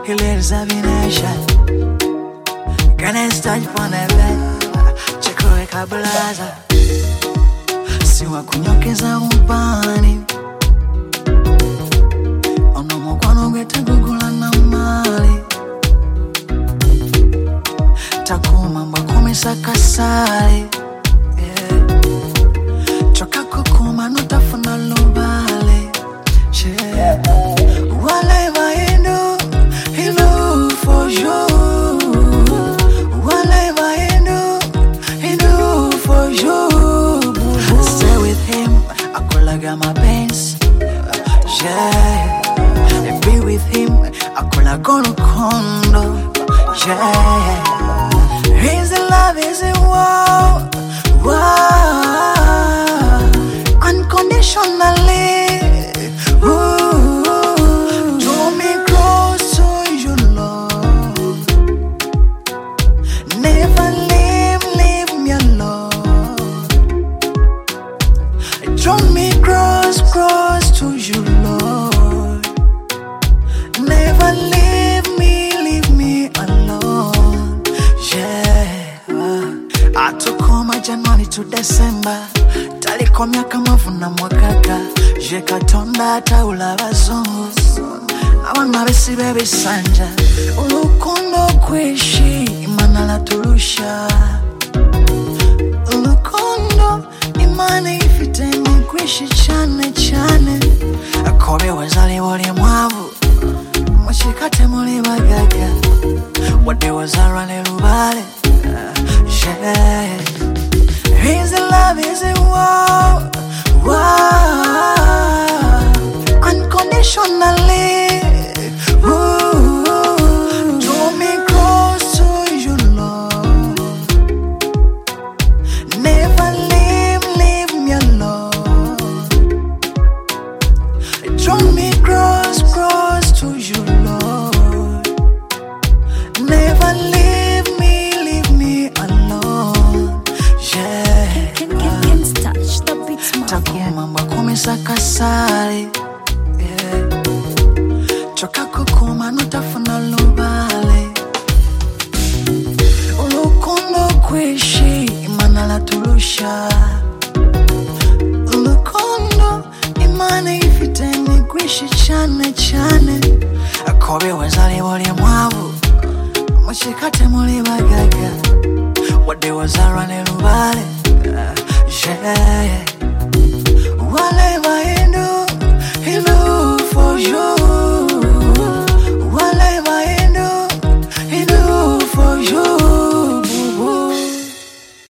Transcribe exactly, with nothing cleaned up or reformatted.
Here's a nation. Can I start for the bed? Chekwe kablaza. Siwa kunyokeza upani. Ono mkwano gete gugula na mali. Takuma mbakome sakasari. Choka kukuma nutafuna lubale. Yeah. Whatever you do, he do for you. Whatever you do, he do for you. Stay with him, akulaga mapenzi. Yeah. Be with him, akulaga urukundo. Yeah. He's in love, he's in war. Wow. Unconditionally. Draw me close, close to you, Lord. Never leave me, leave me alone. Yeah. Atukoma January to December. Talikomya kama vuna mwakaka. Jekatonda taula bazungu. Abana besi bebe sanja. Ulukundo kwishi imana turusha. Ulukundo imana ifiteni kwishi chane chane. Akobe wazali wali mwavu. Mwashikate muli bagaga. Wade wazarane lubale. Yeah. He's in love, he's in war. Wow. Unconditionally. Ooh. Draw me close to you, Lord. Never leave, leave me alone. Draw me close, close to you, Lord. Never leave me, leave me alone. Yeah. Can, can, can touch the beats, Takuma mbakome sakasari. Yeah. Choka kukuma nutafuna lubale. Ulukundo kwishi imana la turusha. Ulukundo imana ifiteni kwishi chane chane. Akobe wazali wali mwavu. Mwashikate muli bagaga. Wade wazarane lubale. Yeah. Whatever you